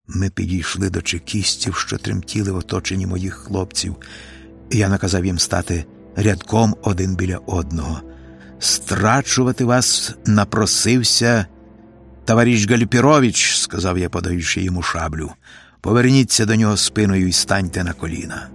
Ми підійшли до чекістів, що тремтіли в оточенні моїх хлопців, і я наказав їм стати рядком один біля одного. «Страчувати вас напросився товариш Гальперович», – сказав я, подаючи йому шаблю. «Поверніться до нього спиною і станьте на коліна».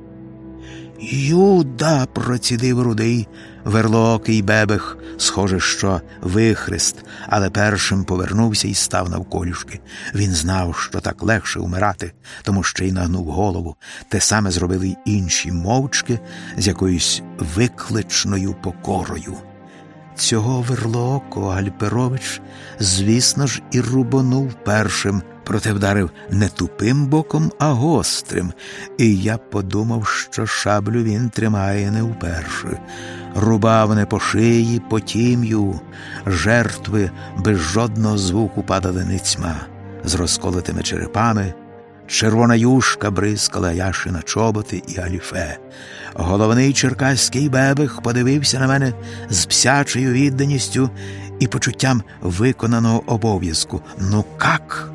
«Юда!» – процідив рудий, верлоокий бебех, схоже, що вихрест, але першим повернувся і став навколішки. Він знав, що так легше умирати, тому що й нагнув голову. Те саме зробили й інші мовчки з якоюсь викличною покорою. Цього верлоокого Гальперович, звісно ж, і рубанув першим, проте вдарив не тупим боком, а гострим, і я подумав, що шаблю він тримає не вперше. Рубав не по шиї, по тім'ю. Жертви без жодного звуку падали ницьма, з розколотими черепами. Червона юшка бризкала Яші на чоботи і галіфе. Головний черкаський бебех подивився на мене з псячою відданістю і почуттям виконаного обов'язку. «Ну как?»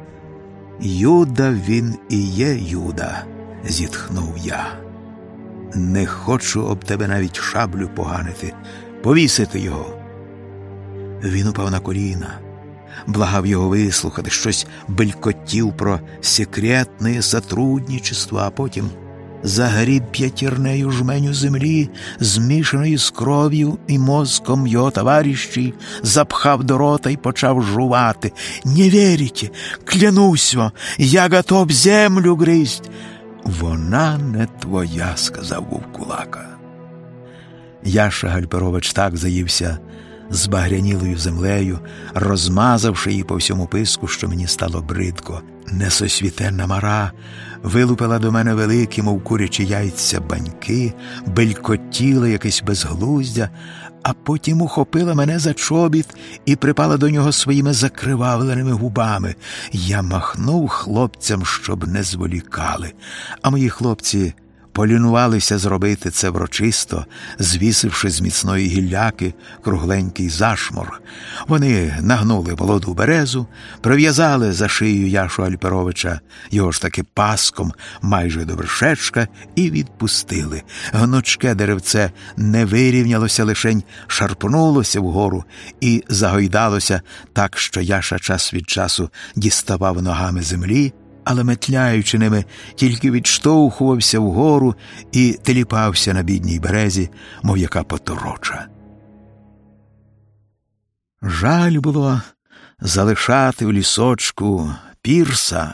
«Юда він і є Юда», – зітхнув я. «Не хочу об тебе навіть шаблю поганити. Повісити його». Він упав на коліна, благав його вислухати, щось белькотів про секретне сотрудничество, а потім загріб п'ятірнею жменю землі, змішаної з кров'ю і мозком його товарищей, запхав до рота і почав жувати. «Не вірите? Клянусь вам, я готов землю гризть!» «Вона не твоя», – сказав вовкулака. Яша Гальперович так заївся збагрянілою землею, розмазавши її по всьому писку, що мені стало бридко. Несосвітенна мара вилупила до мене великі, мов курячі яйця, баньки, белькотіла якесь безглуздя, а потім ухопила мене за чобіт і припала до нього своїми закривавленими губами. Я махнув хлопцям, щоб не зволікали, а мої хлопці полінувалися зробити це врочисто, звісивши з міцної гілляки кругленький зашморг. Вони нагнули молоду березу, прив'язали за шию Яшу Гальперовича його ж таки паском майже до вершечка і відпустили. Гнучке деревце не вирівнялося, лишень шарпнулося вгору і загойдалося так, що Яша час від часу діставав ногами землі, але, метляючи ними, тільки відштовхувався вгору і теліпався на бідній березі, мов яка потороча. Жаль було залишати в лісочку пірса,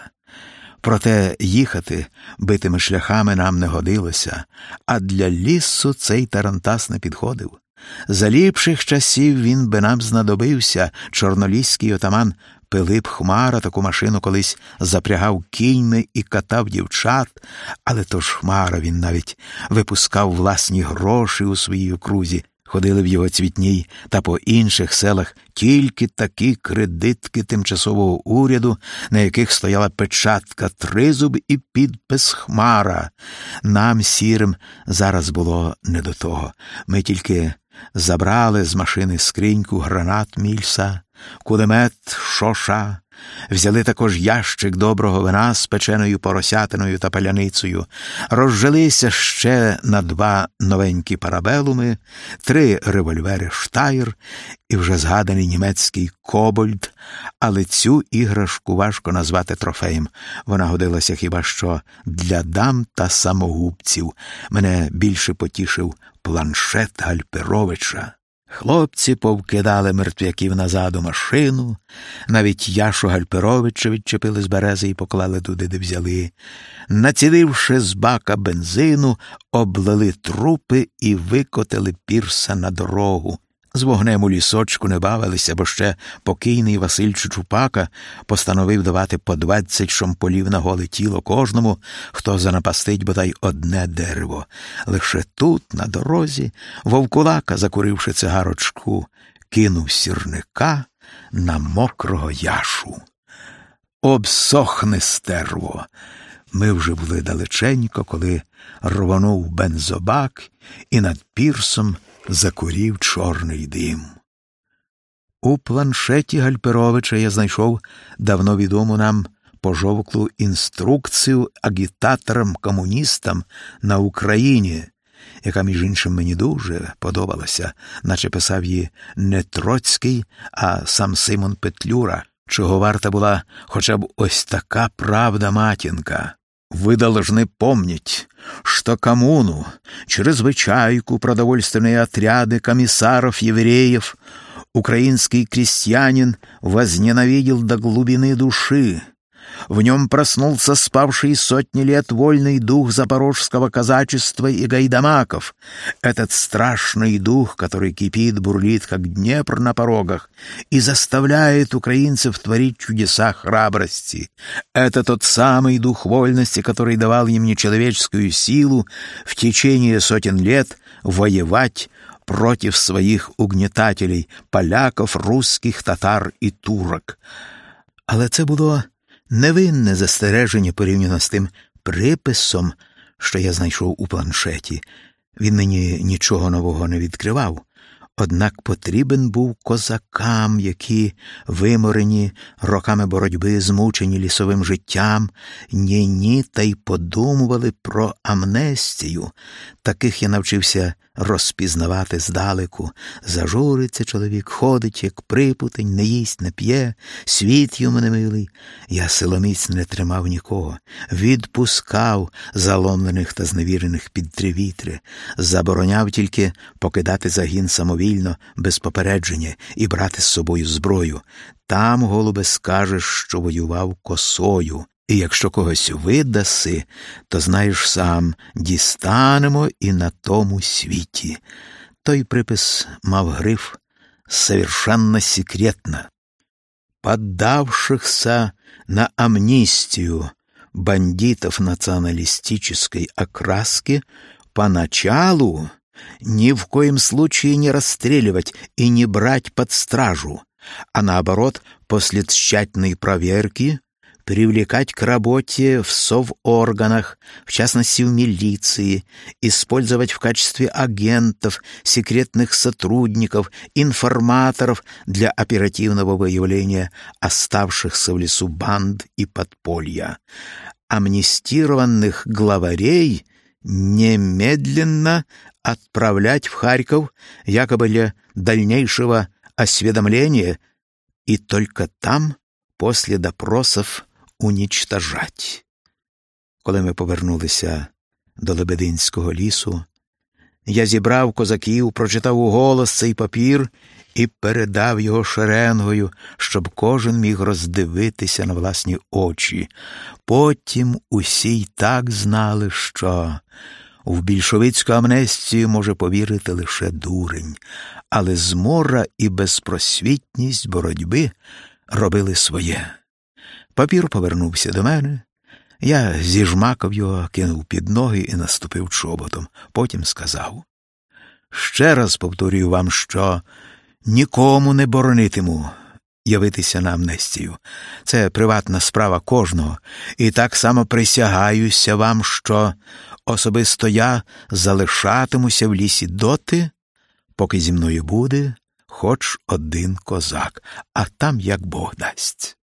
проте їхати битими шляхами нам не годилося, а для лісу цей тарантас не підходив. За ліпших часів він би нам знадобився. Чорноліський отаман Пилип Хмара таку машину колись запрягав кіньми і катав дівчат, але то ж Хмара, він навіть випускав власні гроші у своїй окрузі. Ходили в його Цвітній та по інших селах тільки такі кредитки тимчасового уряду, на яких стояла печатка «Тризуб» і підпис «Хмара». Нам, сірим, зараз було не до того. Ми тільки забрали з машини скриньку гранат Мільса, кулемет Шоша, взяли також ящик доброго вина з печеною поросятиною та паляницею, розжилися ще на 2 новенькі парабелуми, 3 револьвери Штайр і вже згаданий німецький Кобольд, але цю іграшку важко назвати трофеєм. Вона годилася хіба що для дам та самогубців. Мене більше потішив планшет Гальперовича. Хлопці повкидали мертвяків назад у машину, навіть Яшу Гальперовича відчепили з берези і поклали туди, де взяли. Націливши з бака бензину, облили трупи і викотили пірса на дорогу. З вогнем у лісочку не бавилися, бо ще покійний Василь Чучупака постановив давати по 20 шомполів на голе тіло кожному, хто занапастить бодай одне дерево. Лише тут, на дорозі, вовкулака, закуривши цигарочку, кинув сірника на мокрого Яшу. «Обсохне, стерво!» Ми вже були далеченько, коли рвонув бензобак, і над пірсом закурів чорний дим. У планшеті Гальперовича я знайшов давно відому нам пожовклу інструкцію агітаторам-комуністам на Україні, яка, між іншим, мені дуже подобалася, наче писав її не Троцький, а сам Симон Петлюра, чого варта була хоча б ось така правда-матінка. Вы должны помнить, что коммуну, чрезвычайку, продовольственные отряды комиссаров-евреев украинский крестьянин возненавидел до глубины души. В нем проснулся спавший сотни лет вольный дух запорожского казачества и гайдамаков. Этот страшный дух, который кипит, бурлит, как Днепр на порогах, и заставляет украинцев творить чудеса храбрости. Это тот самый дух вольности, который давал им нечеловеческую силу в течение сотен лет воевать против своих угнетателей – поляков, русских, татар і турок. Але це було невинне застереження порівняно з тим приписом, що я знайшов у планшеті. Він мені нічого нового не відкривав. Однак потрібен був козакам, які, виморені роками боротьби, змучені лісовим життям, ні-ні, та й подумували про амнестію. Таких я навчився розпізнавати здалеку. Зажуриться чоловік, ходить, як припутень, не їсть, не п'є, світ йому немилий. Я силоміць не тримав нікого, відпускав заломлених та зневірених під три вітри, забороняв тільки покидати загін самовільно, без попередження, і брати з собою зброю. Там, голубе, скажеш, що воював косою. І якщо когось видаси, то знаєш сам, дістанемо і на тому світі. Той припис мав гриф «Совершенно секретно». Поддавшихся на амнистию бандитов националистической окраски поначалу ни в коем случае не расстреливать и не брать под стражу, а наоборот, после тщательной проверки привлекать к работе в соворганах, в частности в милиции, использовать в качестве агентов, секретных сотрудников, информаторов для оперативного выявления оставшихся в лесу банд и подполья. Амнистированных главарей немедленно отправлять в Харьков якобы для дальнейшего осведомления и только там, после допросов, уничтожать. Коли ми повернулися до Лебединського лісу, я зібрав козаків, прочитав уголос цей папір і передав його шеренгою, щоб кожен міг роздивитися на власні очі. Потім усі й так знали, що в більшовицьку амнестію може повірити лише дурень, але змора і безпросвітність боротьби робили своє. Папір повернувся до мене, я зіжмакав його, кинув під ноги і наступив чоботом. Потім сказав: «Ще раз повторюю вам, що нікому не боронитиму явитися на амнестію. Це приватна справа кожного. І так само присягаюся вам, що особисто я залишатимуся в лісі доти, поки зі мною буде хоч один козак, а там як Бог дасть».